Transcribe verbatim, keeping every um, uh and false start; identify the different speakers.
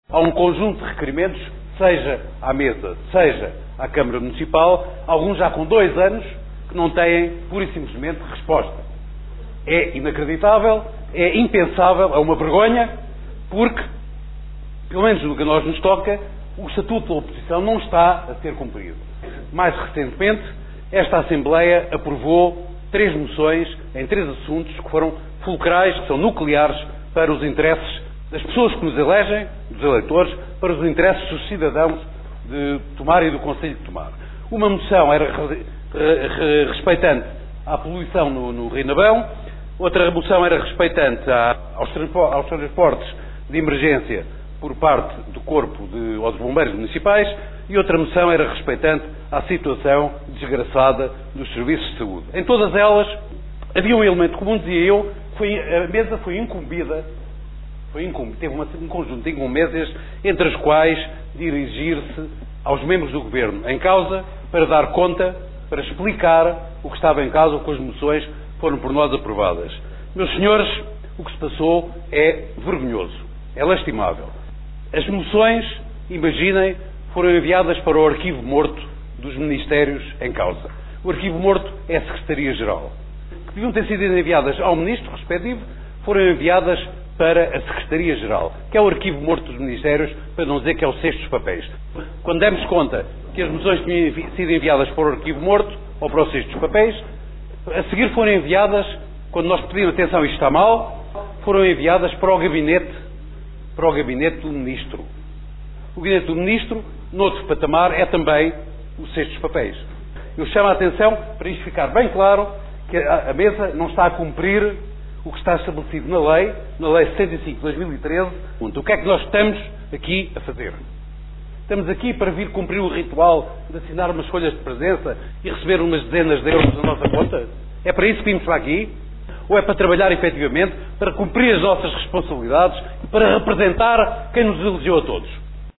Speaker 1: Há um conjunto de requerimentos, seja à mesa, seja à Câmara Municipal, alguns já com dois anos, que não têm, pura e simplesmente, resposta. É inacreditável, é impensável, é uma vergonha, porque, pelo menos no que a nós nos toca, o Estatuto da Oposição não está a ser cumprido. Mais recentemente, esta Assembleia aprovou três moções em três assuntos que foram fulcrais, que são nucleares para os interesses das pessoas que nos elegem, dos eleitores, para os interesses dos cidadãos de tomar e do Conselho de tomar. Uma moção era respeitante à poluição no, no Rio Nabão, outra moção era respeitante à, aos, aos transportes de emergência por parte do Corpo de, ou dos Bombeiros Municipais, e outra moção era respeitante à situação desgraçada dos serviços de saúde. Em todas elas havia um elemento comum, dizia eu, foi, a mesa foi incumbida, foi incumbida, teve uma, um conjunto de incumbências, entre as quais dirigir-se aos membros do Governo em causa para dar conta, para explicar o que estava em causa, com as moções que foram por nós aprovadas. Meus senhores, o que se passou é vergonhoso, é lastimável. As moções, imaginem, foram enviadas para o arquivo morto dos ministérios em causa. O arquivo morto é a Secretaria-Geral. Que deviam ter sido enviadas ao Ministro respectivo, foram enviadas para a Secretaria-Geral, que é o arquivo morto dos ministérios, para não dizer que é o cesto dos papéis. Quando demos conta que as moções tinham sido enviadas para o arquivo morto, ou para o cesto dos papéis, a seguir foram enviadas, quando nós pedimos atenção, isto está mal, foram enviadas para o gabinete, para o gabinete do Ministro. O gabinete do Ministro, noutro patamar, é também o cesto dos papéis. Eu chamo a atenção, para isto ficar bem claro, que a, a mesa não está a cumprir o que está estabelecido na lei, na lei sessenta e cinco de dois mil e treze. O que é que nós estamos aqui a fazer? Estamos aqui para vir cumprir o ritual de assinar umas folhas de presença e receber umas dezenas de euros na nossa conta? É para isso que vimos para aqui? Ou é para trabalhar efetivamente, para cumprir as nossas responsabilidades e para representar quem nos elegeu a todos?